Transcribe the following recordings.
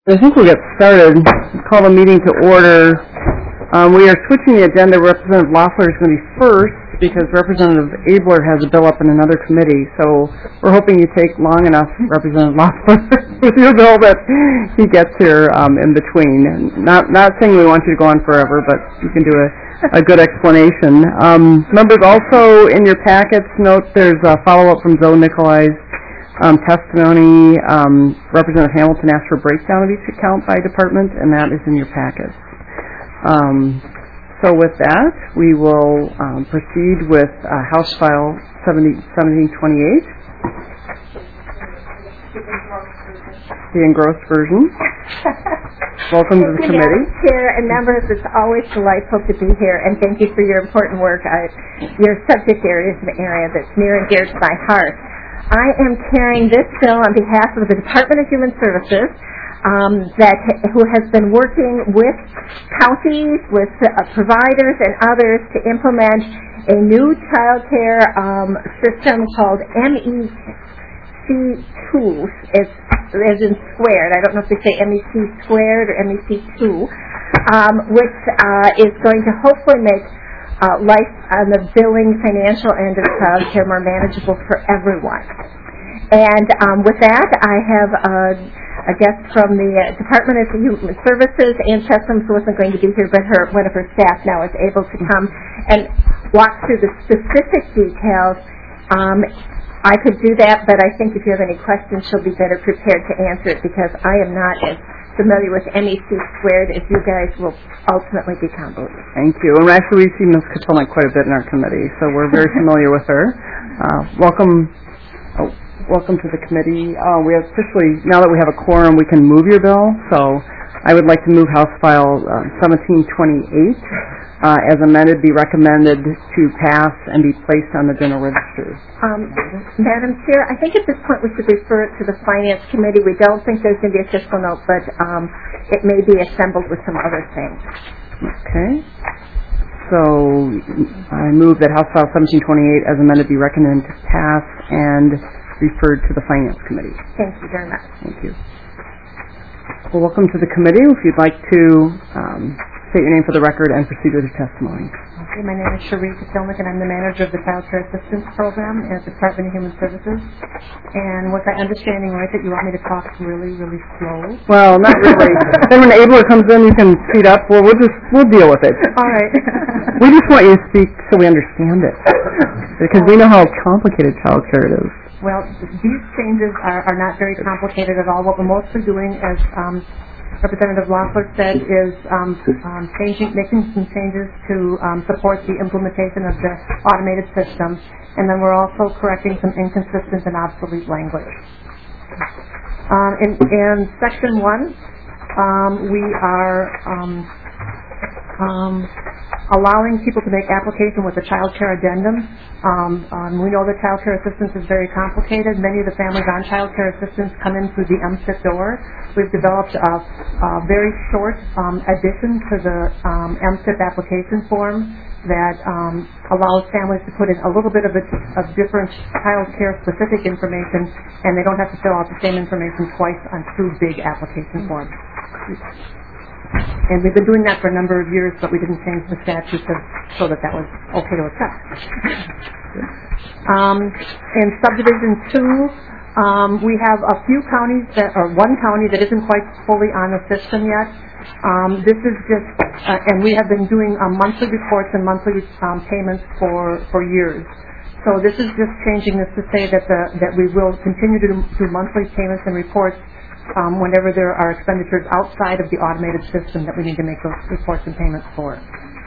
I think we'll get started. Call the meeting to order. We are switching the agenda. Representative Loeffler is going to be first because Representative Abler has a bill up in another committee. So we're hoping you take long enough, Representative Loeffler, with your bill that he gets here in between. Not saying we want you to go on forever, but you can do a good explanation. Members, also in your packets, note there's a follow-up from Zoe Nicolai's testimony. Representative Hamilton asked for a breakdown of each account by department, and that is in your packets. So with that, we will proceed with House File 1728, the engrossed version. Welcome to the committee. Chair and members, it's always delightful to be here, and thank you for your important work. Your subject area is an area that's near and dear to my heart. I am carrying this bill on behalf of the Department of Human Services who has been working with counties, with providers and others to implement a new child care system called MEC2. It's as in squared. I don't know if they say MEC squared or MEC2, which is going to hopefully make life on the billing financial end of child care more manageable for everyone. And with that, I have a guest from the Department of Human Services, Ann Chessum, who wasn't going to be here, but one of her staff now is able to come and walk through the specific details. I could do that, but I think if you have any questions, she'll be better prepared to answer it because I am not as familiar with MEC squared as you guys will ultimately become. Thank you. And actually, we've seen Ms. Katulnik quite a bit in our committee, so we're very familiar with her. Welcome to the committee. We have officially, now that we have a quorum, we can move your bill. So I would like to move House File 1728 as amended, be recommended to pass and be placed on the general register. Madam Chair, I think at this point we should refer it to the Finance Committee. We don't think there's going to be a fiscal note, but it may be assembled with some other things. Okay. So I move that House File 1728 as amended be recommended to pass and referred to the Finance Committee. Thank you very much. Thank you. Well, welcome to the committee. If you'd like to state your name for the record and proceed with your testimony. Okay, my name is Cherie Katulnik, and I'm the manager of the Child Care Assistance Program at the Department of Human Services. And was I understanding right that you want me to talk really, really slow? Well, not really. Then when Abler comes in, you can speed up. Well, we'll deal with it. All right. We just want you to speak so we understand it, because we know how complicated child care it is. Well, these changes are not very complicated at all. What we're mostly doing, as Representative Loeffler said, is making some changes to support the implementation of the automated system, and then we're also correcting some inconsistent and obsolete language. In Section 1, we are allowing people to make application with a child care addendum. We know that child care assistance is very complicated. Many of the families on child care assistance come in through the MSIP door. We've developed a very short addition to the MSIP application form that allows families to put in a little bit of different child care specific information, and they don't have to fill out the same information twice on two big application forms. And we've been doing that for a number of years, but we didn't change the statute so that was okay to accept. In Subdivision 2, we have a few counties one county that isn't quite fully on the system yet. This is just, and we have been doing monthly reports and monthly payments for years. So this is just changing this to say that we will continue to do monthly payments and reports whenever there are expenditures outside of the automated system that we need to make those reports and payments for.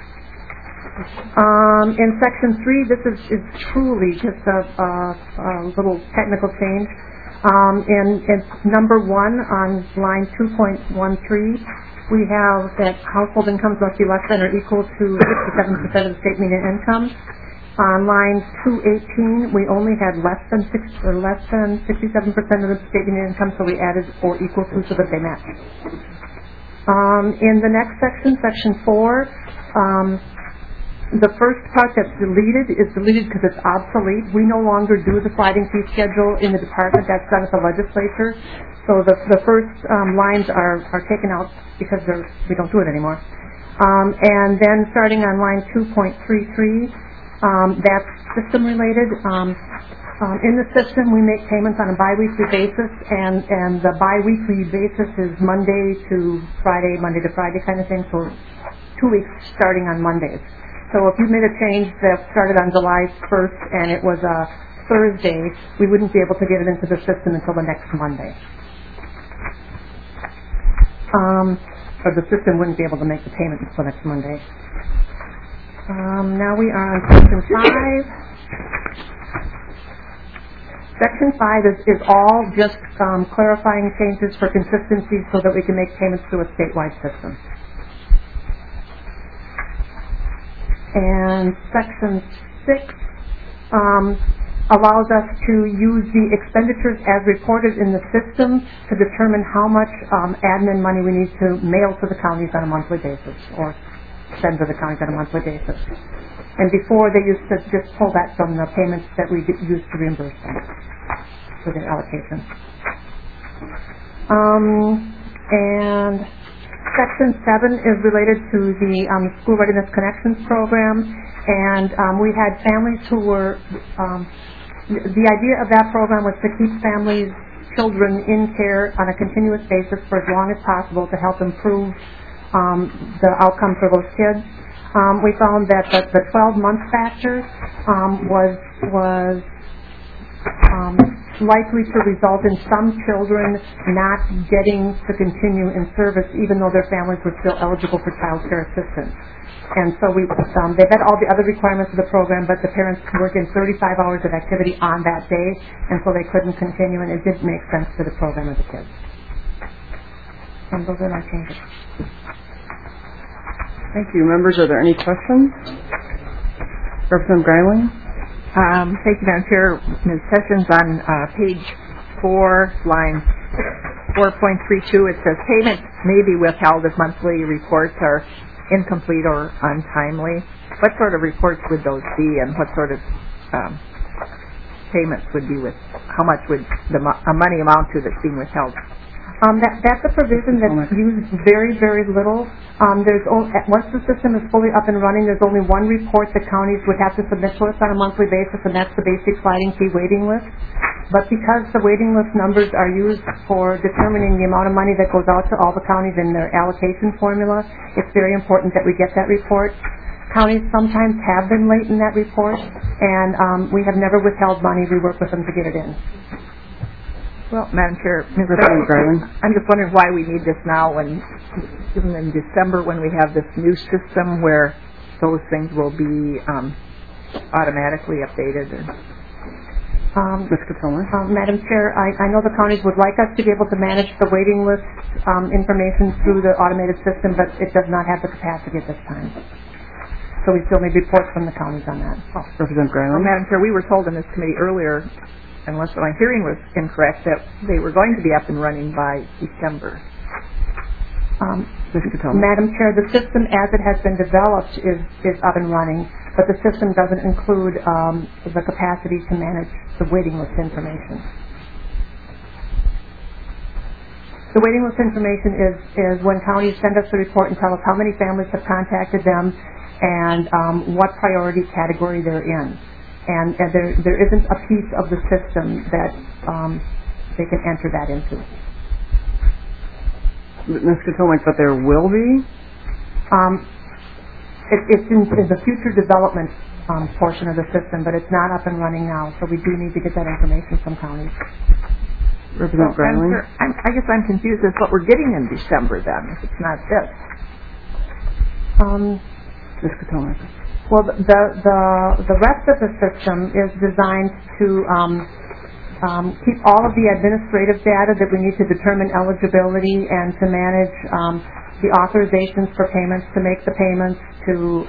In Section 3, this is truly just a little technical change. In number 1 on line 2.13, we have that household incomes must be less than or equal to 67% of the state median income. On line 218, we only had less than 67% of the state median income, so we added or equal to so that they match. In the next section, Section 4, The first part that's deleted is deleted because it's obsolete. We no longer do the sliding fee schedule in the department. That's done at the legislature. So the first lines are taken out because we don't do it anymore. And then starting on line 2.33, that's system related. In the system, we make payments on a biweekly basis, and the biweekly basis is Monday to Friday kind of thing. So 2 weeks starting on Mondays. So if you made a change that started on July 1st and it was a Thursday, we wouldn't be able to get it into the system until the next Monday. Or the system wouldn't be able to make the payment until next Monday. Now we are on Section 5. Section 5 is all just clarifying changes for consistency so that we can make payments through a statewide system. And Section 6 allows us to use the expenditures as reported in the system to determine how much admin money we need to mail to the counties on a monthly basis or send to the counties on a monthly basis. And before, they used to just pull that from the payments that we used to reimburse them for their allocation. And Section 7 is related to the School Readiness Connections program, and we had families who were, the idea of that program was to keep families, children in care on a continuous basis for as long as possible to help improve the outcome for those kids. We found that the 12-month factor was likely to result in some children not getting to continue in service even though their families were still eligible for child care assistance. And so they met all the other requirements of the program, but the parents worked in 35 hours of activity on that day, and so they couldn't continue, and it didn't make sense for the program or the kids. And those are my changes. Thank you. Members, are there any questions? Representative Greiling? Thank you, Madam Chair. Ms. Sessions, on page 4, line 4.32, it says payments may be withheld if monthly reports are incomplete or untimely. What sort of reports would those be, and what sort of payments would be how much would the money amount to that's being withheld? That's a provision that's used very, very little. Once the system is fully up and running, there's only one report that counties would have to submit to us on a monthly basis, and that's the basic sliding fee waiting list. But because the waiting list numbers are used for determining the amount of money that goes out to all the counties in their allocation formula, it's very important that we get that report. Counties sometimes have been late in that report, and we have never withheld money. We work with them to get it in. Well, Madam Chair, I'm just wondering why we need this now, when even in December when we have this new system where those things will be automatically updated. Ms. Katona? Madam Chair, I know the counties would like us to be able to manage the waiting list information through the automated system, but it does not have the capacity at this time. So we still need reports from the counties on that. Representative Greiling? Well, Madam Chair, we were told in this committee earlier, unless my hearing was incorrect, that they were going to be up and running by December. Madam Chair, the system as it has been developed is up and running, but the system doesn't include the capacity to manage the waiting list information. The waiting list information is when counties send us the report and tell us how many families have contacted them and what priority category they're in. And there isn't a piece of the system that they can enter that into. Ms. Katona, but there will be? It's in the future development portion of the system, but it's not up and running now, so we do need to get that information from counties. Representative Greiling? I guess I'm confused as what we're getting in December then, if it's not this. Ms. Katona? Well, the rest of the system is designed to keep all of the administrative data that we need to determine eligibility and to manage the authorizations for payments, to make the payments, to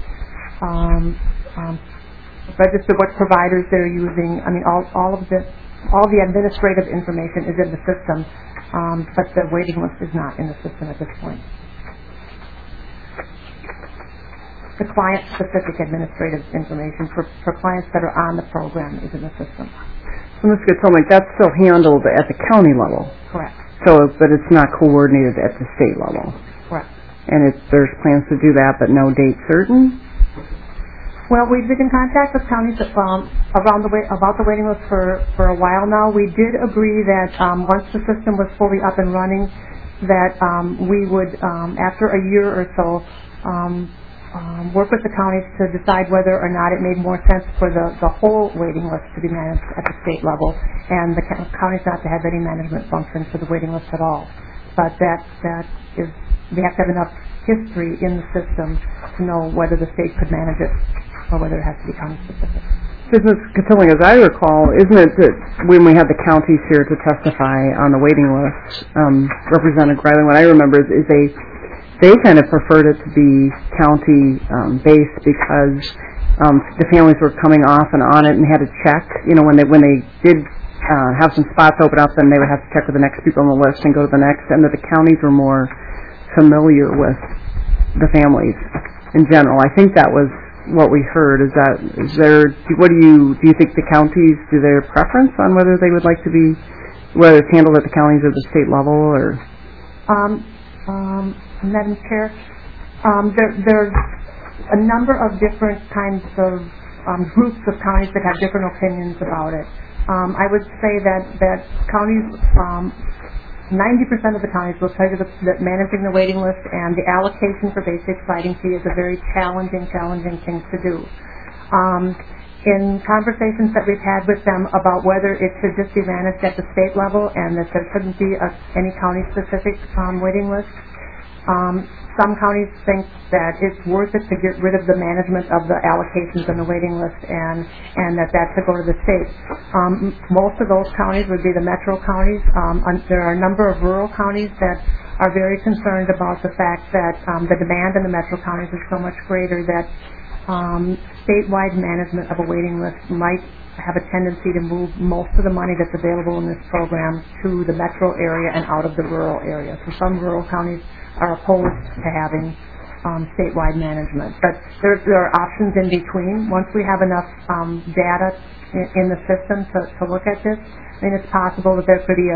register what providers they're using. I mean, all the administrative information is in the system, but the waiting list is not in the system at this point. the client-specific administrative information for clients that are on the program is in the system. So Ms. Gotulnik, that's still handled at the county level. Correct. So, but it's not coordinated at the state level. Correct. And there's plans to do that, but no date certain? Well, we've been in contact with counties about the waiting list for a while now. We did agree that once the system was fully up and running, that we would, after a year or so, work with the counties to decide whether or not it made more sense for the whole waiting list to be managed at the state level, and the counties not to have any management function for the waiting list at all. But that is, we have to have enough history in the system to know whether the state could manage it or whether it has to be county specific. Ms. Gotulnik, as I recall, isn't it that when we have the counties here to testify on the waiting list, Representative Greiling, what I remember is they kind of preferred it to be county-based because the families were coming off and on it and had to check. You know, when they did have some spots open up, then they would have to check with the next people on the list and go to the next, and that the counties were more familiar with the families in general. I think that was what we heard. Do you think the counties, do their preference on whether they would like to be, whether it's handled at the counties or the state level, or? Madam Chair, there's a number of different kinds of groups of counties that have different opinions about it. I would say that counties, 90% of the counties will tell you that managing the waiting list and the allocation for basic sliding fee is a very challenging thing to do. In conversations that we've had with them about whether it should just be managed at the state level and that there shouldn't be any county-specific waiting list, some counties think that it's worth it to get rid of the management of the allocations and the waiting list and that should go to the state. Most of those counties would be the metro counties. There are a number of rural counties that are very concerned about the fact that the demand in the metro counties is so much greater that statewide management of a waiting list might have a tendency to move most of the money that's available in this program to the metro area and out of the rural area. So some rural counties are opposed to having statewide management. But there are options in between. Once we have enough data in the system to look at this, I mean, it's possible that there could be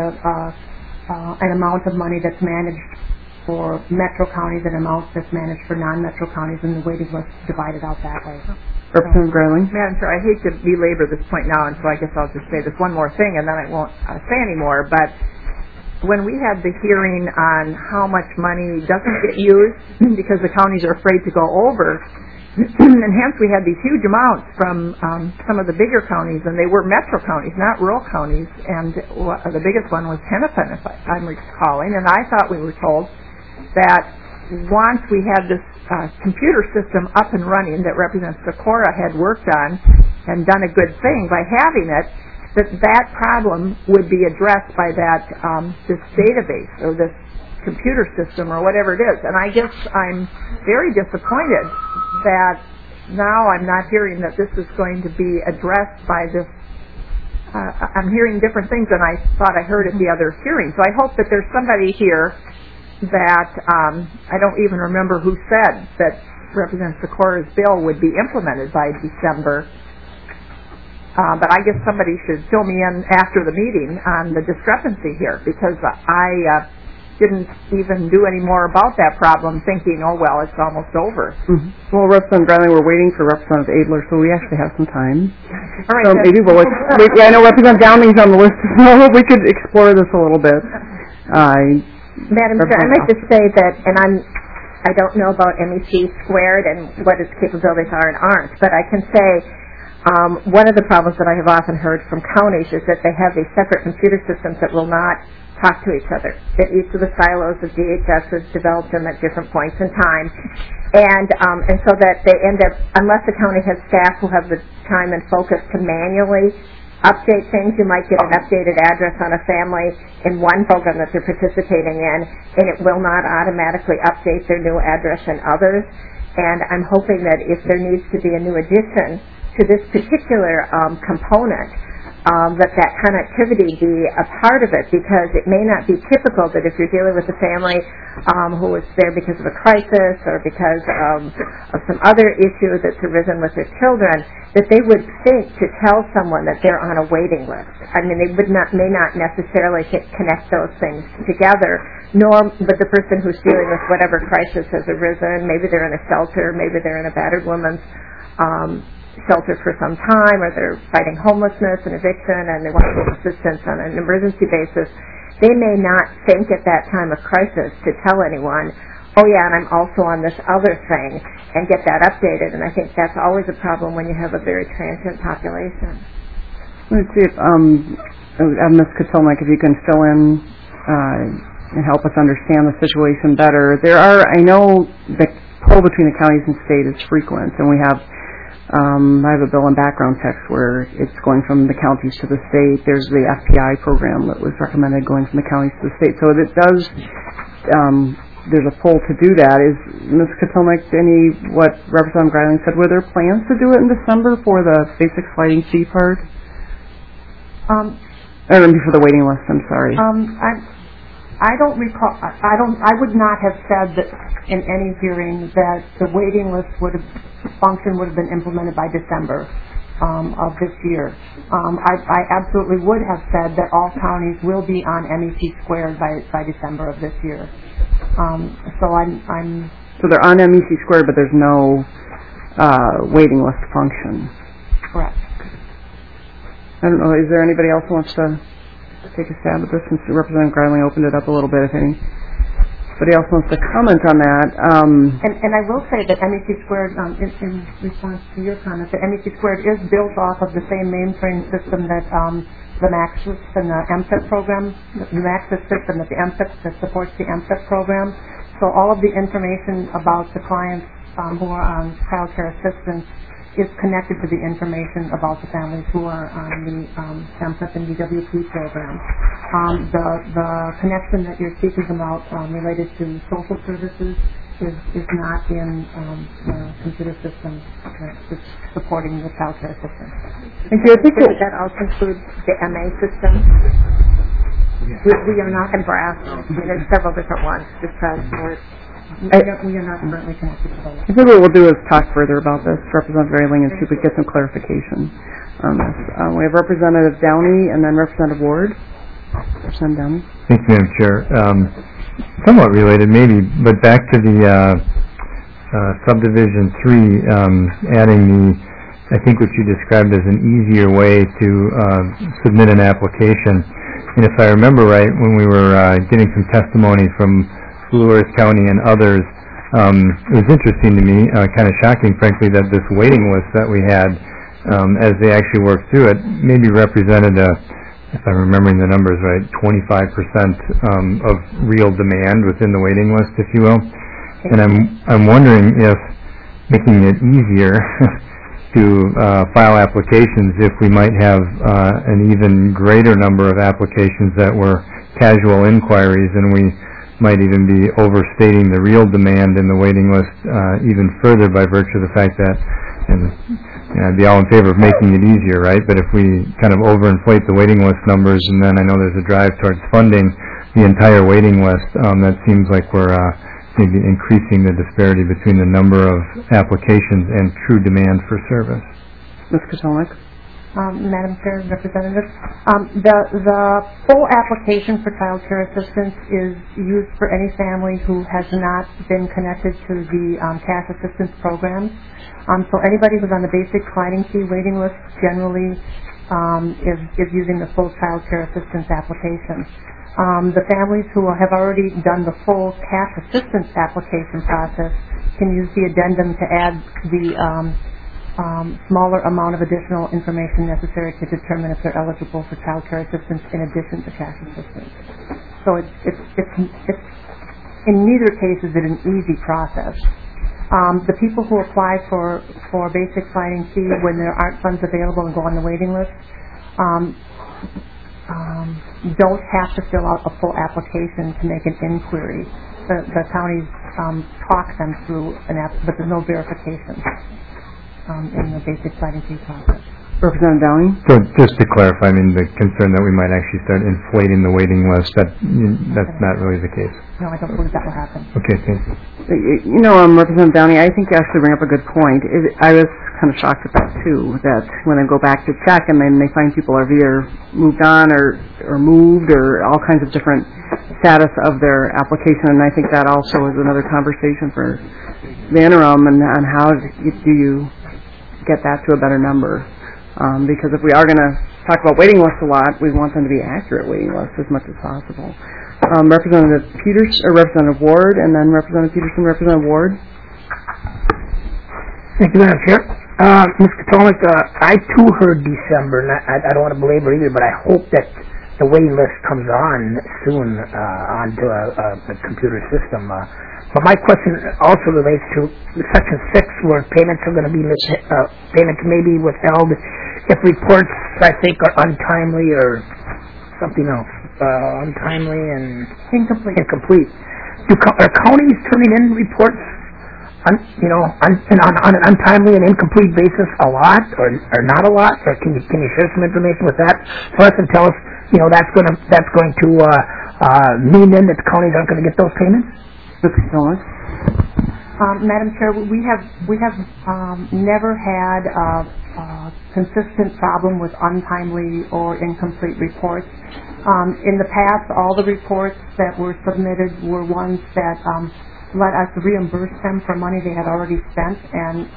an amount of money that's managed for metro counties and an amount that's managed for non-metro counties, and the waiting list divided out that way. Representative Greiling? Madam Chair, I hate to belabor this point now, and so I guess I'll just say this one more thing, and then I won't say any more, but when we had the hearing on how much money doesn't get used because the counties are afraid to go over, and hence we had these huge amounts from some of the bigger counties, and they were metro counties, not rural counties, and the biggest one was Hennepin, if I'm recalling, and I thought we were told that once we had this computer system up and running that Representative Sikora had worked on and done a good thing by having it, that problem would be addressed by this database or this computer system or whatever it is. And I guess I'm very disappointed that now I'm not hearing that this is going to be addressed by this. I'm hearing different things than I thought I heard at the other hearing. So I hope that there's somebody here that I don't even remember who said that Representative Sikora's bill would be implemented by December. But I guess somebody should fill me in after the meeting on the discrepancy here, because I didn't even do any more about that problem thinking, oh, well, it's almost over. Mm-hmm. Well, Representative Greiling, we're waiting for Representative Abler, so we actually have some time. All right, so maybe I know Representative Downing's on the list as well. We could explore this a little bit. Madam Chair, I might just say that, and I don't know about MEC squared and what its capabilities are and aren't, but I can say one of the problems that I have often heard from counties is that they have these separate computer systems that will not talk to each other, that each of the silos of DHS has developed them at different points in time, and so that they end up, unless the county has staff who have the time and focus to manually update things, you might get an updated address on a family in one program that they're participating in, and it will not automatically update their new address in others. And I'm hoping that if there needs to be a new addition to this particular component, that connectivity be a part of it, because it may not be typical that if you're dealing with a family who is there because of a crisis or because of some other issue that's arisen with their children, that they would think to tell someone that they're on a waiting list. I mean, they may not necessarily connect those things together, but the person who's dealing with whatever crisis has arisen, maybe they're in a shelter, maybe they're in a battered woman's shelter for some time, or they're fighting homelessness and eviction and they want assistance on an emergency basis, they may not think at that time of crisis to tell anyone, oh yeah, and I'm also on this other thing, and get that updated. And I think that's always a problem when you have a very transient population. Let's see if Ms. Kotelnik, if you can fill in and help us understand the situation better. I know the pull between the counties and state is frequent, and we have I have a bill and background text where it's going from the counties to the state. There's the FPI program that was recommended going from the counties to the state. So it does, there's a pull to do that. Is Ms. Kotelnik, what Representative Greiling said, were there plans to do it in December for the basic sliding fee part? Or for the waiting list, I'm sorry. I don't recall. I would not have said that in any hearing that the waiting list function would have been implemented by December of this year. I absolutely would have said that all counties will be on MEC squared by December of this year. So they're on MEC squared, but there's no waiting list function. Correct. I don't know. Is there anybody else who wants to take a stab at this, since Representative Greiling opened it up a little bit, if anybody else wants to comment on that. And I will say that MEC squared, in response to your comment, that MEC squared is built off of the same mainframe system that the MAXIS and the MSIP program, the MAXIS system that supports the MSIP program. So all of the information about the clients who are on child care assistance is connected to the information about the families who are on the MSIP and DWP program. The connection that you're speaking about related to social services is not in the computer system that's supporting the child care system. Thank you. I think that also includes the MA system. We are not in brass. There's several different ones. Just transport. We are not currently connected to those. I think what we'll do is talk further about this, Representative Greiling, and see if we can get some clarification on this. We have Representative Downey and then Representative Ward. Representative Downey. Thank you, Madam Chair. Somewhat related, maybe, but back to the Subdivision 3, adding I think what you described as an easier way to submit an application. And if I remember right, when we were getting some testimony from Flores County and others, it was interesting to me, kind of shocking, frankly, that this waiting list that we had, as they actually worked through it, maybe represented if I'm remembering the numbers right, 25% of real demand within the waiting list, if you will. And I'm wondering if making it easier to file applications, if we might have an even greater number of applications that were casual inquiries, and we might even be overstating the real demand in the waiting list even further by virtue of the fact that, and I'd be all in favor of making it easier, right? But if we kind of overinflate the waiting list numbers, and then I know there's a drive towards funding the entire waiting list, that seems like we're maybe increasing the disparity between the number of applications and true demand for service. Ms. Kotelnik. Madam Chair, Representative, the full application for child care assistance is used for any family who has not been connected to the cash assistance program. So anybody who's on the basic sliding fee waiting list generally is using the full child care assistance application. The families who have already done the full cash assistance application process can use the addendum to add the smaller amount of additional information necessary to determine if they're eligible for child care assistance in addition to cash assistance. So it's in neither case is it an easy process. The people who apply for basic sliding fee when there aren't funds available and go on the waiting list don't have to fill out a full application to make an inquiry. The counties talk them through an app, but there's no verification in the basic sliding fee process. Representative Downey? So just to clarify, I mean, the concern that we might actually start inflating the waiting list, that's not really the case. No, I don't believe that will happen. Okay, thank you. You know, Representative Downey, I think you actually bring up a good point. I was kind of shocked at that, too, that when I go back to check and then they find people have either moved on or moved or all kinds of different status of their application, and I think that also is another conversation for the interim and on how do you get that to a better number. Because if we are going to talk about waiting lists a lot, we want them to be accurate waiting lists as much as possible. Representative Peters, or Representative Ward, and then Representative Peterson, Representative Ward. Thank you, Madam Chair. Ms. Katulnik, I too heard December, and I don't want to belabor either, but I hope that the waiting list comes on soon onto a computer system. But my question also relates to Section 6, where payments are going to be payments may be withheld if reports, I think, are untimely or something else. Untimely and Incomplete. Are counties turning in reports, on an untimely and incomplete basis a lot, or not a lot? Or can you share some information with that for us and tell us, that's going to mean then that the counties aren't going to get those payments? Madam Chair, we have never had a consistent problem with untimely or incomplete reports. In the past, all the reports that were submitted were ones that let us reimburse them for money they had already spent, and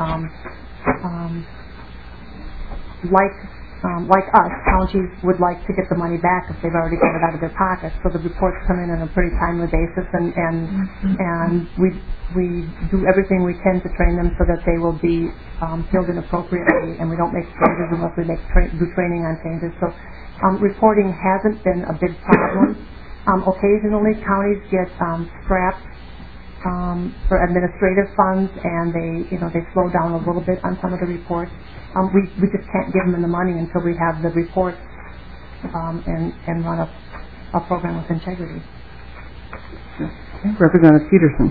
like us, counties would like to get the money back if they've already got it out of their pockets. So the reports come in on a pretty timely basis, and we do everything we can to train them so that they will be filled in appropriately, and we don't make changes unless we do training on changes. So reporting hasn't been a big problem. Occasionally, counties get scrapped for administrative funds, and they slow down a little bit on some of the reports. We just can't give them the money until we have the reports and run a program with integrity. Representative Peterson.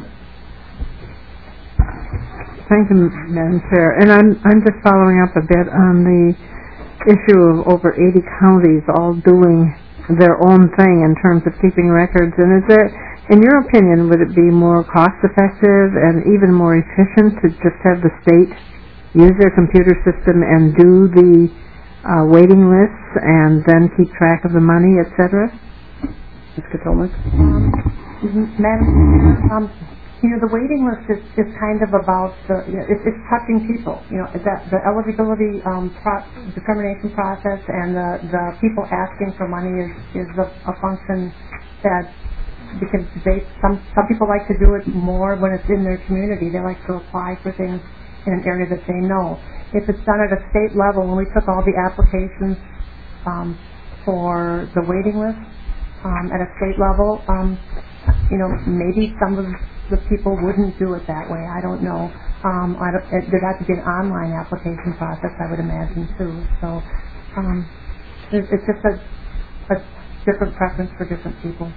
Thank you, Madam Chair. And I'm just following up a bit on the issue of over 80 counties all doing their own thing in terms of keeping records. And is there, in your opinion, would it be more cost-effective and even more efficient to just have the state use their computer system and do the waiting lists and then keep track of the money, etc.? Ms. Katulnik? Madam, the waiting list is kind of about it's touching people. The eligibility determination process and the people asking for money is a function that, because some people like to do it more when it's in their community. They like to apply for things in an area that they know. If it's done at a state level, when we took all the applications for the waiting list at a state level, maybe some of the people wouldn't do it that way. I don't know. There'd have to be an online application process, I would imagine, too. So it's just a different preference for different people.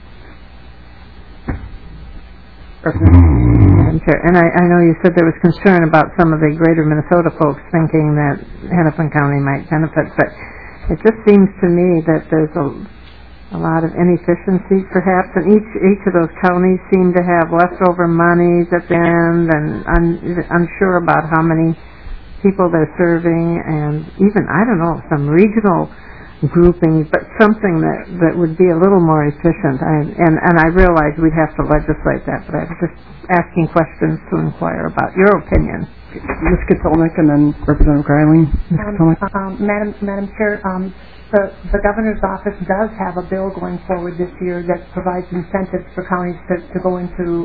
Madam Chair, and I know you said there was concern about some of the greater Minnesota folks thinking that Hennepin County might benefit, but it just seems to me that there's a lot of inefficiency, perhaps, and each of those counties seem to have leftover monies at the end, and unsure about how many people they're serving, and even, I don't know, some regional groupings, but something that would be a little more efficient. And I realize we'd have to legislate that, but I was just asking questions to inquire about your opinion. Ms. Katulnik and then Representative Greiling. Madam Chair, the governor's office does have a bill going forward this year that provides incentives for counties to go into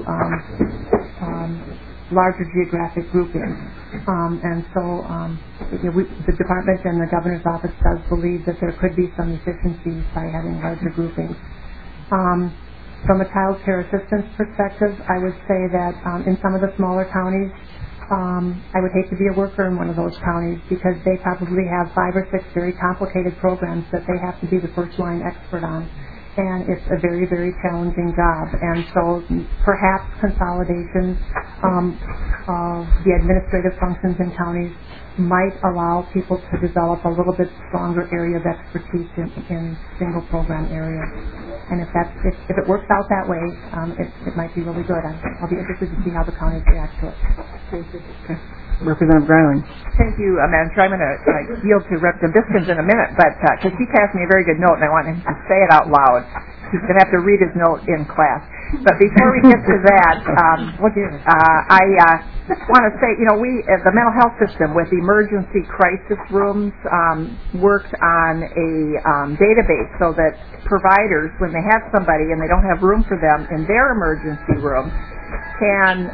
larger geographic groupings. And so the department and the governor's office does believe that there could be some efficiencies by having larger groupings. From a child care assistance perspective, I would say that in some of the smaller counties, I would hate to be a worker in one of those counties because they probably have 5 or 6 very complicated programs that they have to be the first line expert on. And it's a very, very challenging job. And so perhaps consolidation the administrative functions in counties might allow people to develop a little bit stronger area of expertise in single program areas. And if it works out that way, it might be really good. I'll be interested to see how the counties react to it. Thank you. Okay. Representative Greiling. Thank you, Madam Chair. I'm going to yield to Representative Biskins in a minute, but because he passed me a very good note, and I want him to say it out loud. He's going to have to read his note in class. But before we get to that, I want to say, we, the mental health system with emergency crisis rooms, worked on a database so that providers, when they have somebody and they don't have room for them in their emergency room, can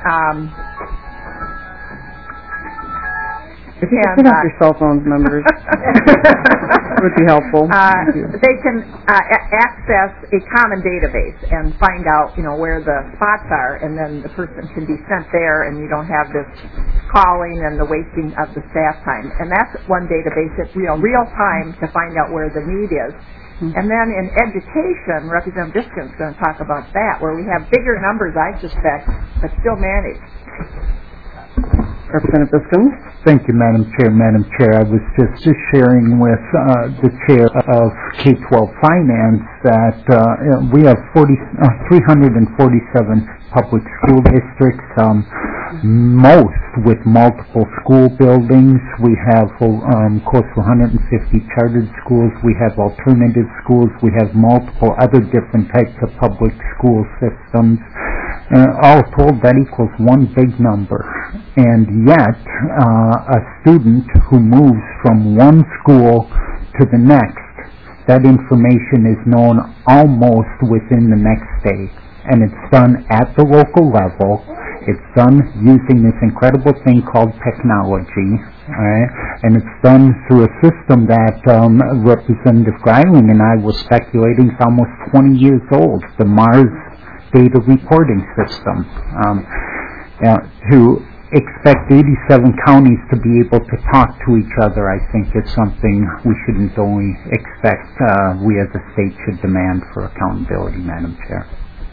if you could put up your cell phones numbers, it would be helpful. They can access a common database and find out, where the spots are, and then the person can be sent there, and you don't have this calling and the wasting of the staff time. And that's one database that's real time to find out where the need is. And then in education, Representative Biskins is going to talk about that, where we have bigger numbers, I suspect, but still managed. Representative Biskins. Thank you, Madam Chair. Madam Chair, I was just sharing with the Chair of K-12 Finance that we have 347 public school districts, most with multiple school buildings. We have close to 150 chartered schools. We have alternative schools. We have multiple other different types of public school systems. All told, that equals one big number. And yet, a student who moves from one school to the next, that information is known almost within the next day. And it's done at the local level. It's done using this incredible thing called technology. Right? And it's done through a system that Representative Greiling and I were speculating is almost 20 years old, the MARS data reporting system. To expect 87 counties to be able to talk to each other, I think is something we shouldn't only expect, we as a state should demand for accountability, Madam Chair.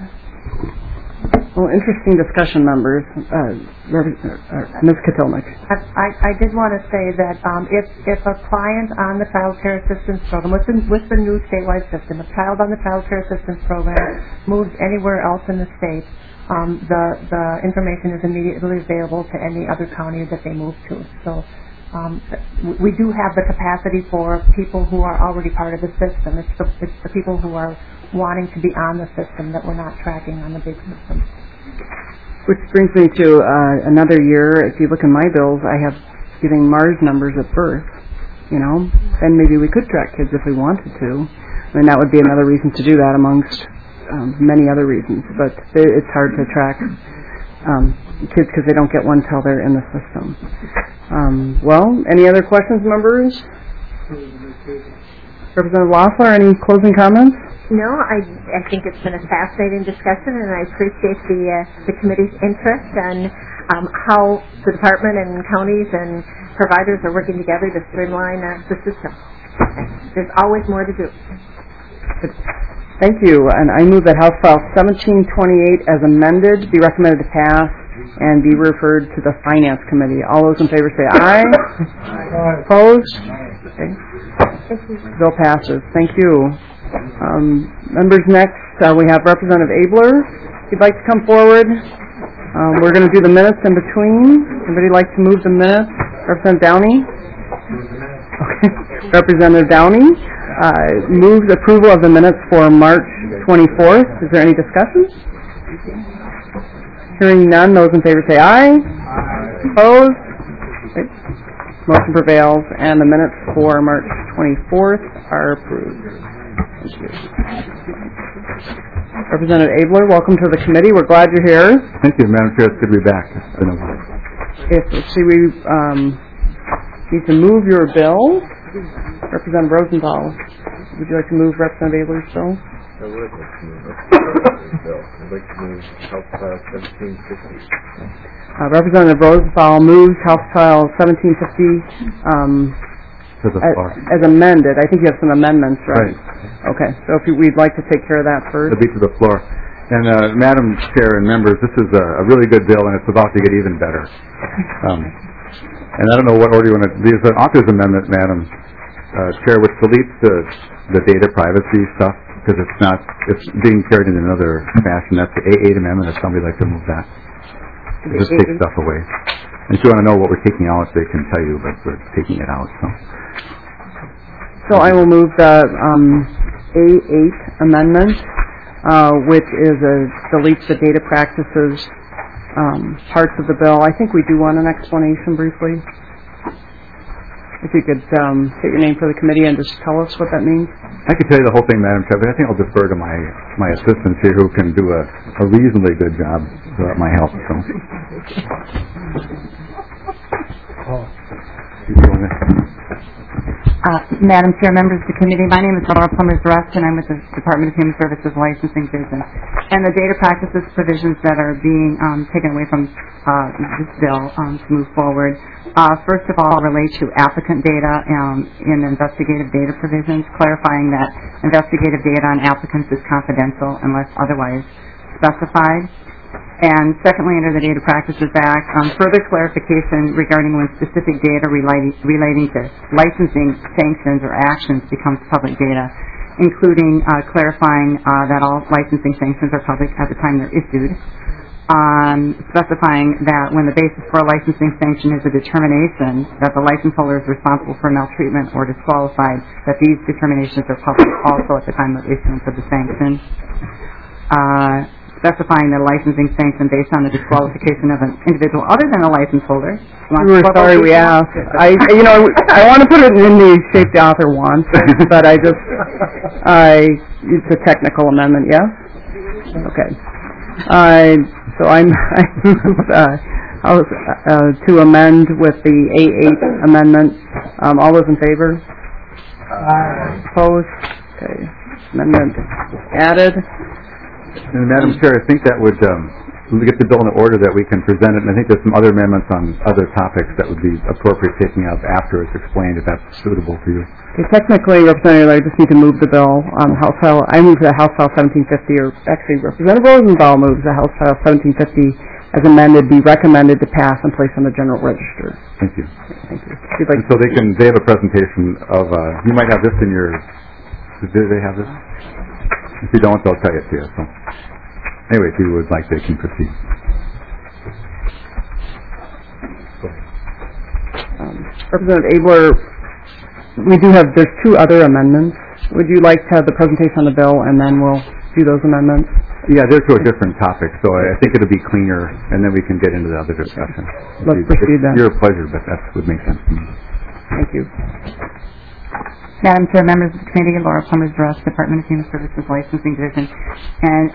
Well, interesting discussion, members. Ms. Katilnik. I did want to say that if a client on the Child Care Assistance Program, with the new statewide system, a child on the Child Care Assistance Program moves anywhere else in the state, the information is immediately available to any other county that they move to. So we do have the capacity for people who are already part of the system. It's the people who are wanting to be on the system that we're not tracking on the big system. Which brings me to another year. If you look in my bills, I have getting MARS numbers at birth, and maybe we could track kids if we wanted to. I mean, that would be another reason to do that amongst many other reasons, but it's hard to track kids because they don't get one till they're in the system. Well, any other questions, members? Representative Loeffler, any closing comments? No, I think it's been a fascinating discussion, and I appreciate the committee's interest and how the department and counties and providers are working together to streamline the system. There's always more to do. Thank you, and I move that House File 1728 as amended be recommended to pass and be referred to the Finance Committee. All those in favor say aye. Aye. Opposed? Okay. Bill passes. Thank you. Members, next we have Representative Abler. If you'd like to come forward, we're going to do the minutes in between. Anybody like to move the minutes? Representative Downey? Okay. Representative Downey moves approval of the minutes for March 24th. Is there any discussion? Hearing none, those in favor say aye. Aye. Opposed? Okay. Motion prevails, and the minutes for March 24th are approved. Thank you. Representative Abler, welcome to the committee. We're glad you're here. Thank you, Madam Chair. It's good to be back. It's been a while. We need to move your bill. Representative Rosenthal, would you like to move Representative Abler's bill? I would like to move Representative bill. I'd like to move House File 1750. Representative Rosenthal moves House File 1750 as amended. I think you have some amendments, right? Right. Okay, so if we'd like to take care of that first. It'll be to the floor. And Madam Chair and members, this is a really good bill, and it's about to get even better. And I don't know what order you want to. There's an author's amendment, Madam Chair, which deletes the data privacy stuff because it's being carried in another fashion. That's the A8 amendment. If somebody would like to move that, just take stuff away. And if you want to know what we're taking out, they can tell you, but we're taking it out. So I will move the A8 amendment, which is deletes the data practices parts of the bill. I think we do want an explanation briefly. If you could state your name for the committee and just tell us what that means. I could tell you the whole thing, Madam Chair, but I think I'll defer to my assistants here who can do a reasonably good job without my help. So. Madam Chair, members of the committee, my name is Laura Plumbers-Rust, and I'm with the Department of Human Services Licensing Division. And the data practices provisions that are being taken away from this bill to move forward, first of all, relate to applicant data in investigative data provisions, clarifying that investigative data on applicants is confidential unless otherwise specified. And secondly, under the Data Practices Act, further clarification regarding when specific data relating to licensing sanctions or actions becomes public data, including clarifying that all licensing sanctions are public at the time they're issued, specifying that when the basis for a licensing sanction is a determination that the license holder is responsible for maltreatment or disqualified, that these determinations are public also at the time of issuance of the sanction. Specifying that a licensing sanction based on the disqualification of an individual other than a license holder. We're sorry we asked. I want to put it in the shape the author wants, but it's a technical amendment, yes? Okay. So I move to amend with the A8 amendment. All those in favor? Opposed? Okay. Amendment added. And Madam Chair, I think that would get the bill in order that we can present it, and I think there's some other amendments on other topics that would be appropriate taking up after it's explained, if that's suitable for you. Okay, technically, Representative, I just need to move the bill on House File. I move the House File 1750, or actually Representative Rosenthal moves the House File 1750 as amended, be recommended to pass and place on the General Register. Thank you. Thank you. Like so they have a presentation of, you might have this in your, do they have this? If you don't, they'll tell it to you. So, anyway, if you would like, they can proceed. Representative Abler, there's two other amendments. Would you like to have the presentation on the bill, and then we'll do those amendments? Yeah, they're to a different topic, so I think it'll be cleaner, and then we can get into the other discussion. Let's proceed then. It's your pleasure, but that would make sense to me. Thank you. Madam Chair, members of the committee, Laura Plumbers-Rust, Department of Human Services Licensing Division, and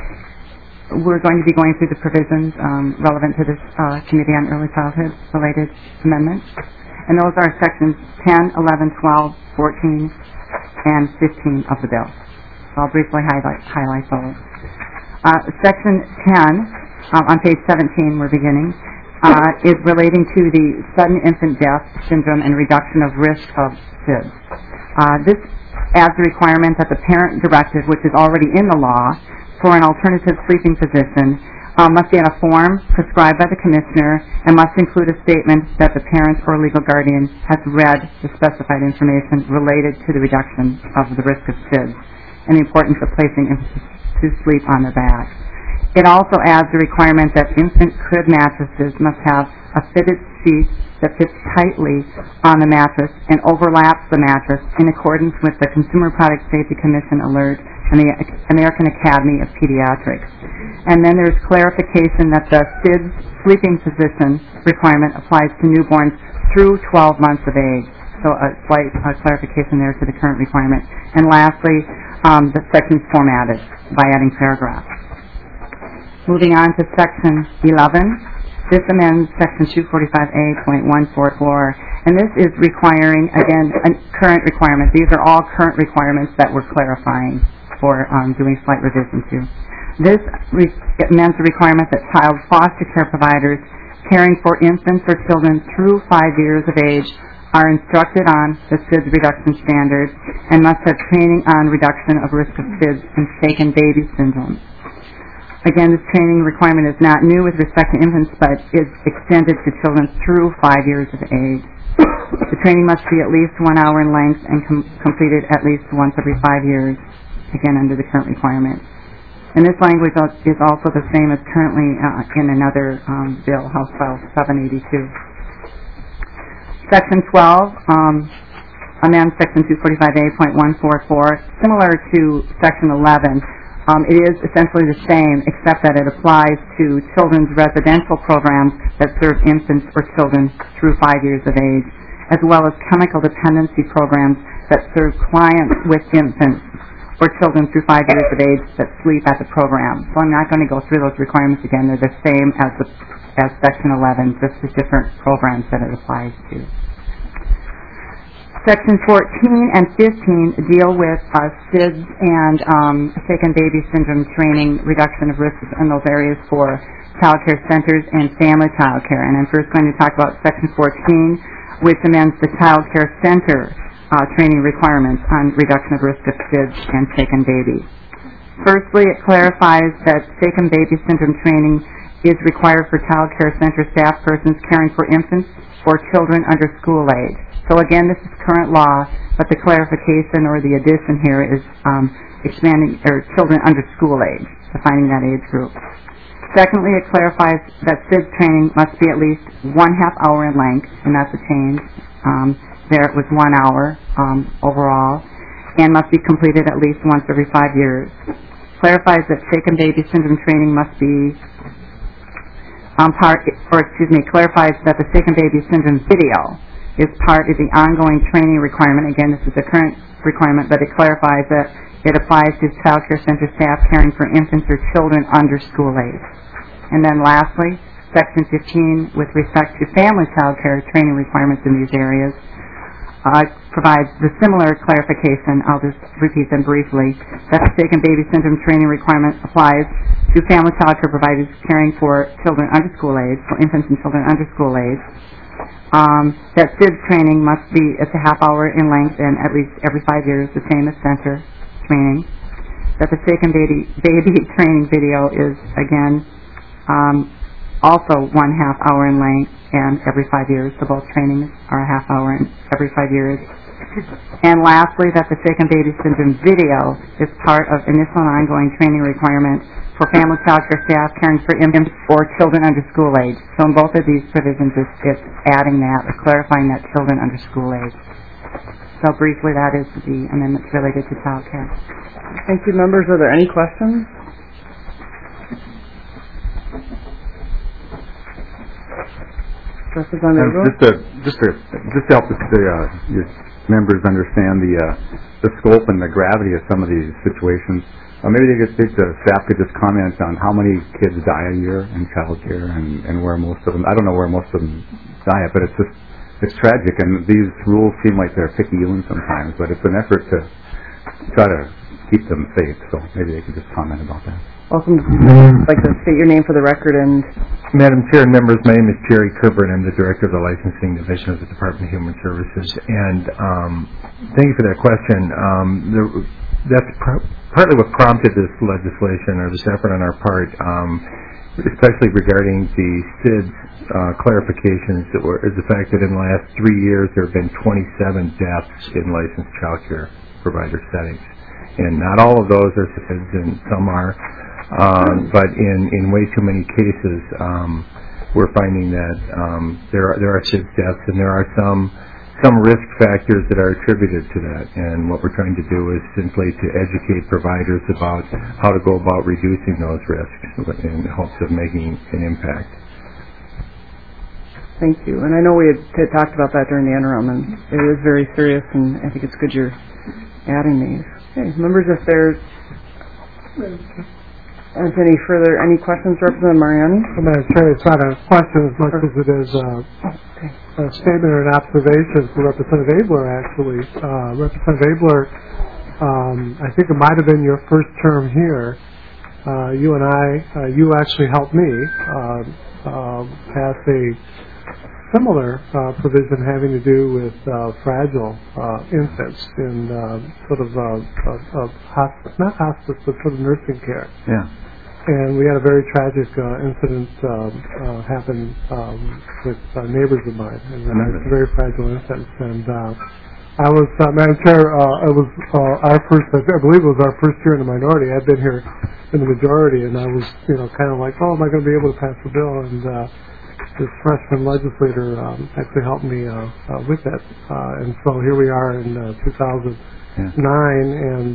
we're going to be going through the provisions relevant to this Committee on Early Childhood related amendments, and those are sections 10, 11, 12, 14, and 15 of the bill. So I'll briefly highlight those. Section 10, on page 17, we're beginning, is relating to the sudden infant death syndrome and reduction of risk of SIDS. This adds the requirement that the parent directive, which is already in the law, for an alternative sleeping position must be on a form prescribed by the commissioner and must include a statement that the parent or legal guardian has read the specified information related to the reduction of the risk of SIDS and the importance of placing infants to sleep on their back. It also adds the requirement that infant crib mattresses must have a fitted seat that fits tightly on the mattress and overlaps the mattress in accordance with the Consumer Product Safety Commission alert and the American Academy of Pediatrics. And then there's clarification that the SIDS sleeping position requirement applies to newborns through 12 months of age. So a slight clarification there to the current requirement. And lastly, the section's formatted by adding paragraphs. Moving on to section 11. This amends section 245A.144, and this is requiring, again, a current requirement. These are all current requirements that we're clarifying for doing slight revisions to. This amends the requirement that child foster care providers caring for infants or children through 5 years of age are instructed on the SIDS reduction standards and must have training on reduction of risk of SIDS and shaken baby syndrome. Again, this training requirement is not new with respect to infants, but is extended to children through 5 years of age. The training must be at least 1 hour in length and completed at least once every 5 years, again under the current requirement. And this language is also the same as currently in another bill, House File 782. Section 12 amends Section 245A.144, similar to Section 11. It is essentially the same, except that it applies to children's residential programs that serve infants or children through 5 years of age, as well as chemical dependency programs that serve clients with infants or children through 5 years of age that sleep at the program. So I'm not going to go through those requirements again. They're the same as Section 11, just the different programs that it applies to. Section 14 and 15 deal with SIDS and sick and baby syndrome training, reduction of risks in those areas for child care centers and family child care. And I'm first going to talk about Section 14, which amends the child care center training requirements on reduction of risk of SIDS and sick and baby. Firstly, it clarifies that sick and baby syndrome training is required for child care center staff persons caring for infants or children under school age. So again, this is current law, but the clarification or the addition here is expanding or children under school age, defining that age group. Secondly, it clarifies that SIDS training must be at least 1/2 hour in length, and that's a change. There it was 1 hour overall, and must be completed at least once every 5 years. Clarifies that sick and baby syndrome training must be clarifies that the sick and baby syndrome video is part of the ongoing training requirement. Again, this is the current requirement, but it clarifies that it applies to child care center staff caring for infants or children under school age. And then lastly, Section 15, with respect to family child care training requirements in these areas, provides the similar clarification. I'll just repeat them briefly. That the sick and baby syndrome training requirement applies to family child care providers caring for children under school age, for infants and children under school age. That SIDS training must be at a 1/2 hour in length and at least every 5 years, the same as center training. That the sick and baby training video is, again, also 1/2 hour in length and every 5 years, so both trainings are a 1/2 hour every 5 years. And lastly, that the sick and baby syndrome video is part of initial and ongoing training requirements for family child care staff caring for infants or children under school age. So in both of these provisions, it's adding that, or clarifying that children under school age. So briefly, that is the amendments related to child care. Thank you, members. Are there any questions? Just to help your members understand the scope and the gravity of some of these situations, maybe the staff could just comment on how many kids die a year in child care and where most of them, I don't know where most of them die at, but it's tragic, and these rules seem like they're picayune sometimes, but it's an effort to try to keep them safe, so maybe they could just comment about that. Welcome. I'd like to state your name for the record. And Madam Chair and members, my name is Jerry Kerber, and I'm the Director of the Licensing Division of the Department of Human Services. And thank you for that question. That's partly what prompted this legislation, or this effort on our part, especially regarding the SIDS clarifications, is the fact that in the last 3 years there have been 27 deaths in licensed child care provider settings. And not all of those are SIDS, and some are. But in way too many cases, we're finding that there are SIDS deaths, and there are some risk factors that are attributed to that. And what we're trying to do is simply to educate providers about how to go about reducing those risks in hopes of making an impact. Thank you. And I know we had talked about that during the interim, and it is very serious, and I think it's good you're adding these. Okay, members, if there's any questions, Representative Mariani? Madam Chair, it's not a question as much as it is a statement or an observation for Representative Abler, actually. Representative Abler, I think it might have been your first term here. You actually helped me pass a similar provision having to do with fragile infants in sort of hospice, not hospice, but sort of nursing care. Yeah. and we had a very tragic incident happen with neighbors of mine, and it was a very fragile incident. And I was, Madam Chair, it was our first, I believe it was our first year in the minority. I'd been here in the majority, and I was, kind of like, oh, am I going to be able to pass the bill? And this freshman legislator actually helped me with that. And so here we are in 2009, and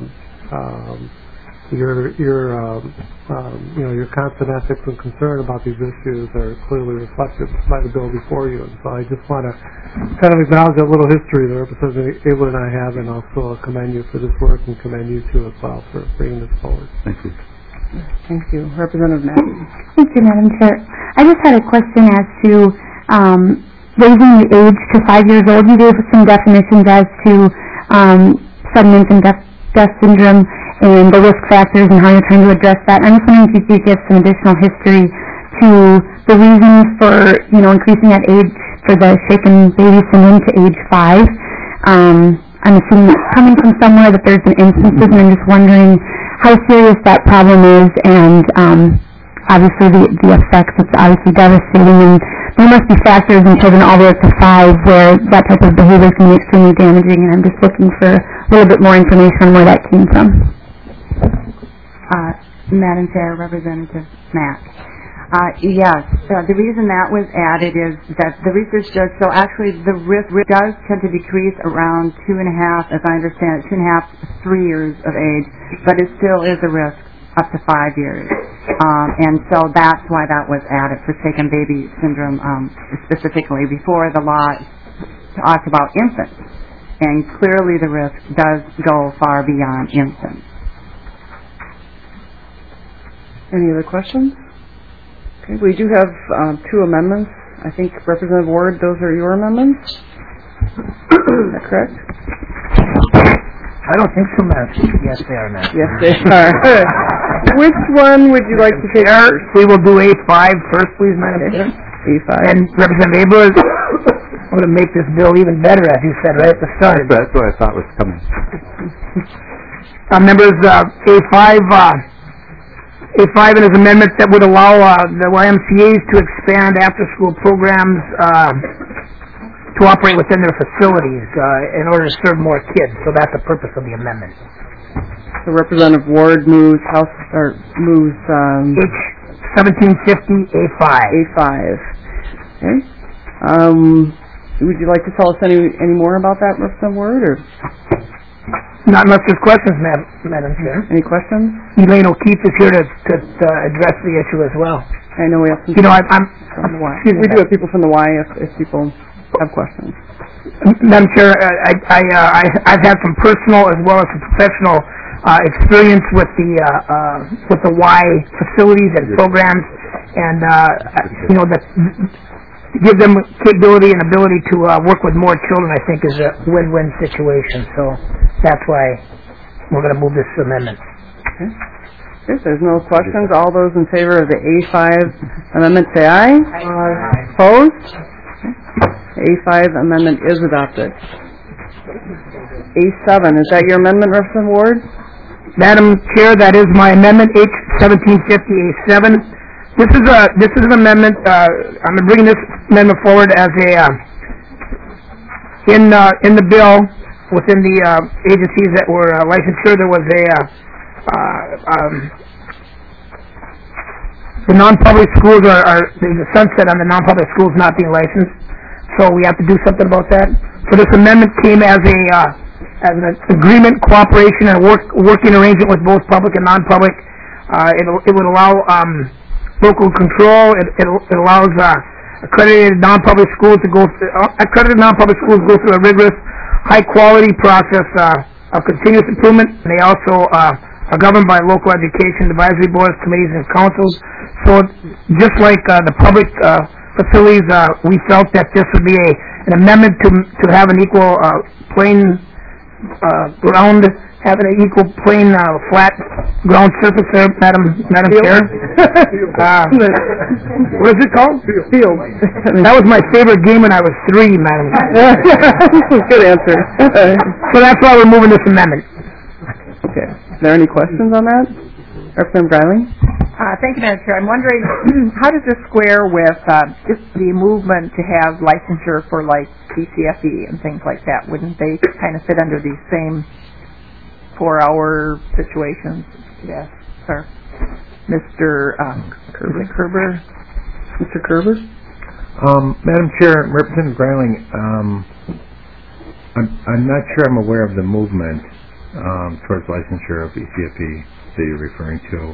your constant ethics and concern about these issues are clearly reflected by the bill before you. And so I just want to kind of acknowledge that little history that Representative Abler and I have, and also commend you for this work and commend you too as well for bringing this forward. Thank you. Thank you. Representative Madden. Thank you, Madam Chair. I just had a question as to raising the age to 5 years old. You gave some definitions as to sudden infant death syndrome and the risk factors and how you're trying to address that. I'm just wondering if you could give some additional history to the reasons for, increasing that age for the shaken baby syndrome to age 5. I'm assuming it's coming from somewhere that there's been instances, and I'm just wondering how serious that problem is, and obviously the effects. It's obviously devastating, and there must be factors in children all the way up to 5 where that type of behavior can be extremely damaging, and I'm just looking for a little bit more information on where that came from. Madam Chair, Representative Mack. Yes, the reason that was added is that the research does so. Actually, the risk does tend to decrease around 2.5, as I understand it, 2.5 to 3 years of age, but it still is a risk up to 5 years. And so that's why that was added for shaken baby syndrome specifically. Before, the law talked about infants, and clearly the risk does go far beyond infants. Any other questions? Okay, we do have 2 amendments. I think, Representative Ward, those are your amendments? Is that correct? I don't think so, Madam. Yes, they are, Madam. Yes, they are. Which one would you like to take first? We will do A5 first, please, Madam Chair. A5. And Representative Abler, I'm going to make this bill even better, as you said right at the start. That's what I thought was coming. Members, A5 in his amendment that would allow the YMCAs to expand after-school programs to operate within their facilities in order to serve more kids. So that's the purpose of the amendment. So Representative Ward moves H1750 A5. A5. Okay. Would you like to tell us any more about that, Representative Ward, or? Not unless there's questions, Madam Chair. Any questions? Elaine O'Keefe is here to address the issue as well. I know we have some from the Y. We do have people from the Y if people have questions. Madam Chair, I've had some personal as well as some professional experience with the Y facilities and programs, and to give them capability and ability to work with more children, I think, is a win-win situation. So that's why we're going to move this amendment. Okay. If there's no questions, all those in favor of the A5 amendment say aye. Aye. Opposed? Okay. The A5 amendment is adopted. A7, is that your amendment, Representative Ward? Madam Chair, that is my amendment, H1750 A7. This is an amendment. I'm bringing this amendment forward as in the bill within the agencies that were licensure. There was the non-public schools there's a sunset on the non-public schools not being licensed. So we have to do something about that. So this amendment came as an agreement, cooperation, and working arrangement with both public and non-public. It would allow local control. It allows accredited non-public schools to go through a rigorous, high-quality process of continuous improvement. And they also are governed by local education advisory boards, committees, and councils. So just like the public facilities, we felt that this would be an amendment to have an equal plain ground. Having an equal plain, flat ground surface there, Madam Chair. What is it called? Field. That was my favorite game when I was 3, Madam Chair. Good answer. So that's why we're moving this amendment. Okay. Are there any questions on that? Representative Greiling? Thank you, Madam Chair. I'm wondering, how does this square with just the movement to have licensure for, like, CCFE and things like that? Wouldn't they kind of fit under these same 4-hour situations? Yes, sir. Mr. Kerber? Mr. Kerber? Madam Chair, Representative Greiling, I'm not sure I'm aware of the movement towards licensure of ECFE that you're referring to.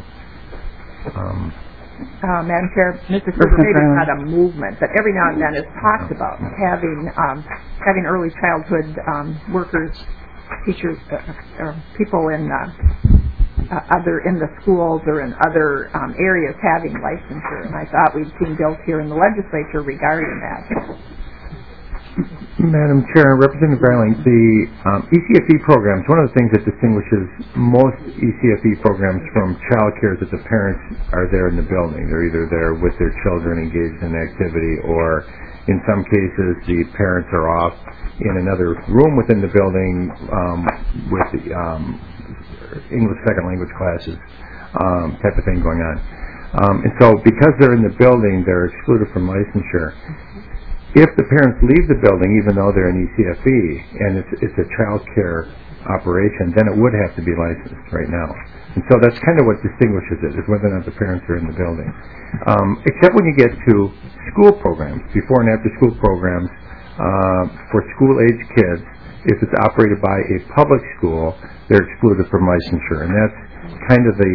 Madam Chair, Mr. Kerber, maybe it's not a movement, but every now and then it's talked about having early childhood workers, teachers, people in in the schools or in other areas having licensure, and I thought we'd seen bills here in the legislature regarding that. Madam Chair, Representative Greiling, the ECFE programs, one of the things that distinguishes most ECFE programs from child care is that the parents are there in the building. They're either there with their children engaged in activity, or in some cases the parents are off in another room within the building with the English second language classes type of thing going on. And so because they're in the building, they're excluded from licensure. If the parents leave the building, even though they're in ECFE, and it's a child care operation, then it would have to be licensed right now. And so that's kind of what distinguishes it, is whether or not the parents are in the building. Except when you get to school programs, before and after school programs, for school-age kids, if it's operated by a public school, they're excluded from licensure. And that's kind of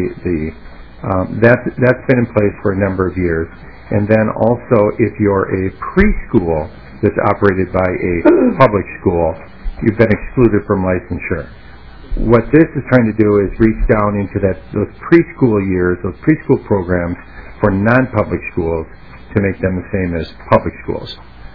that's been in place for a number of years. And then also, if you're a preschool that's operated by a public school, you've been excluded from licensure. What this is trying to do is reach down into those preschool years, those preschool programs for non-public schools to make them the same as public schools.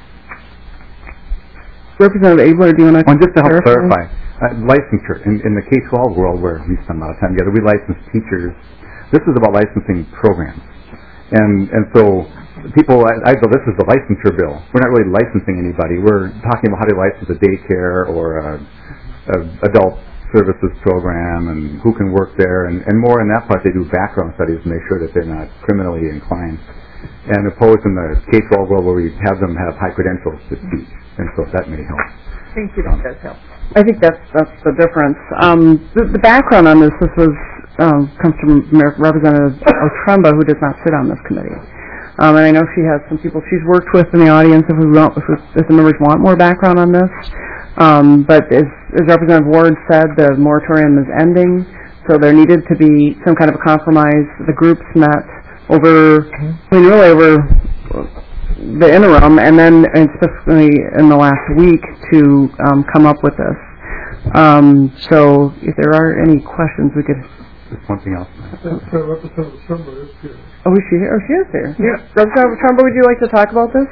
Representative Abler, do you want to just to help clarify, licensure, in the K-12 world where we spend a lot of time together, we license teachers. This is about licensing programs. And so people, I feel this is the licensure bill. We're not really licensing anybody. We're talking about how to license a daycare or a adult services program and who can work there. And more in that part, they do background studies to make sure that they're not criminally inclined. And opposed in the K-12 world where we have them have high credentials to teach. And so that may help. Thank you. That does help. I think that's the difference. The background on this comes from Representative Otremba, who does not sit on this committee. And I know she has some people she's worked with in the audience if the members want more background on this. But as Representative Ward said, the moratorium is ending, so there needed to be some kind of a compromise. The groups met over the interim, and then specifically in the last week to come up with this. So if there are any questions, we could... There's one thing else. Representative Trumbo is here. Oh, is she here? Oh, she is here. Yeah. Representative Trumbo, would you like to talk about this?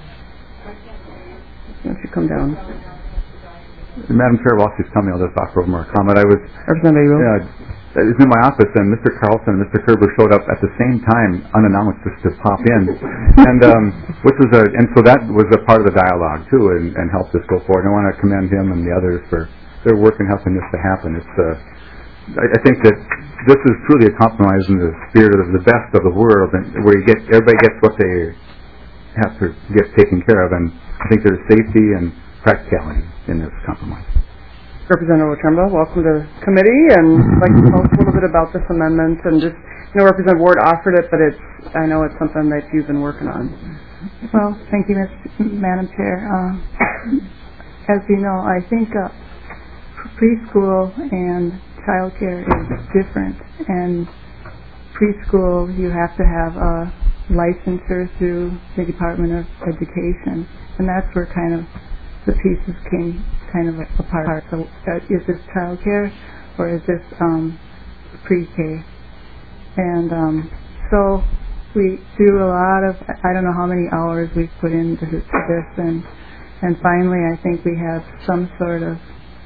Why don't you come down? Madam Chair, while she's coming, I'll just offer more comment. Representative Abler? I was in my office, and Mr. Carlson and Mr. Kerber showed up at the same time, unannounced, just to pop in, and so that was a part of the dialogue too, and helped us go forward. And I want to commend him and the others for their work in helping this to happen. I think that this is truly a compromise in the spirit of the best of the world, and where everybody gets what they have to get taken care of, and I think there's safety and practicality in this compromise. Representative Otremba, welcome to the committee, and I'd like to tell us a little bit about this amendment, and just, Representative Ward offered it, but I know it's something that you've been working on. Well, thank you, Madam Chair. As you know, I think preschool and child care is different, and preschool you have to have a licensure through the Department of Education, and that's where kind of the pieces came kind of apart. So is this child care or is this pre-K? And so we do a lot of, I don't know how many hours we've put into this, and finally I think we have some sort of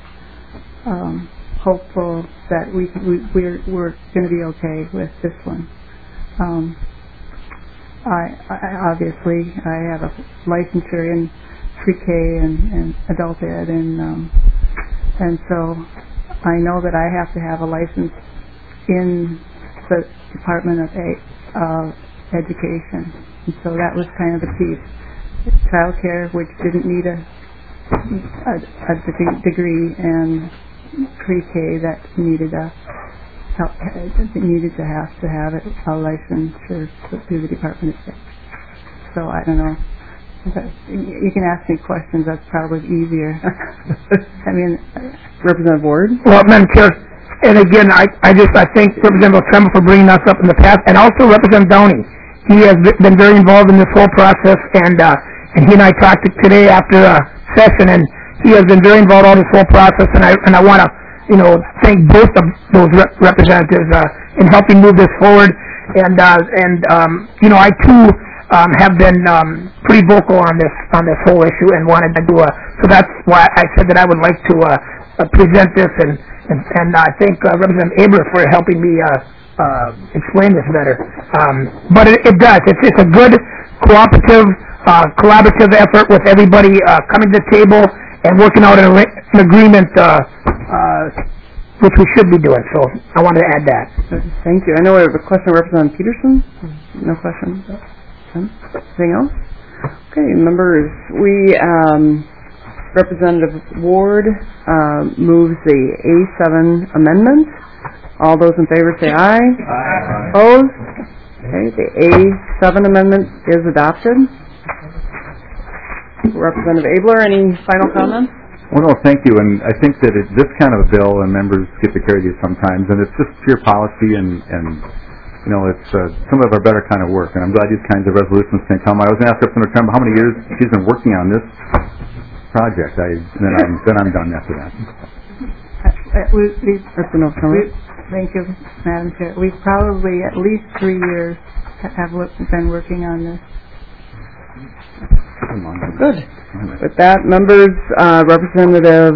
hopeful that we're going to be okay with this one. I obviously I have a licensure in pre-K and adult ed, and so I know that I have to have a license in the Department of Education. And so that was kind of the piece. Child care, which didn't need a degree, and pre-K that needed to have it, a licensure through the Department of Education. So I don't know. You can ask me questions. That's probably easier. I mean, Representative Ward. Well, Madam Chair, and again, I thank Representative Tremble for bringing us up in the past, and also Representative Downey. He has been very involved in this whole process, and he and I talked today after a session, and he has been very involved in this whole process, and I want to, thank both of those representatives in helping move this forward, and I too have been pretty vocal on this whole issue and wanted to do so that's why I said that I would like to present this, and I thank Representative Abler for helping me explain this better. But it does. It's a good collaborative effort with everybody coming to the table and working out an agreement, which we should be doing. So I wanted to add that. Thank you. I know we have a question of Representative Peterson. No question? Anything else? Okay, members, Representative Ward moves the A7 amendment. All those in favor say aye. Aye. Opposed? Okay, the A7 amendment is adopted. Representative Abler, any final comments? Well, no, thank you. And I think that this kind of a bill, and members get to carry these sometimes, and it's just pure policy, and it's some of our better kind of work. And I'm glad these kinds of resolutions can come. I was going to ask Representative Tremble how many years she's been working on this project. Then I'm done after that. Thank you, Madam Chair. We've probably at least 3 years have been working on this. Good. With that, members, Representative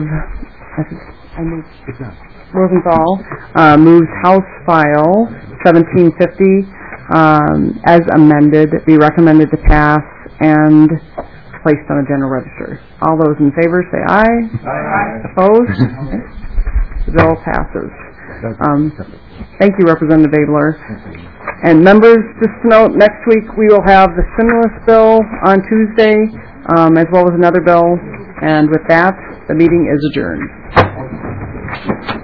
Rosenthal moves House File 1750 as amended, be recommended to pass and placed on the General Register. All those in favor say aye. Aye. Opposed? The bill passes. Thank you, Representative Abler. And members, just to note, next week we will have the stimulus bill on Tuesday, as well as another bill. And with that, the meeting is adjourned.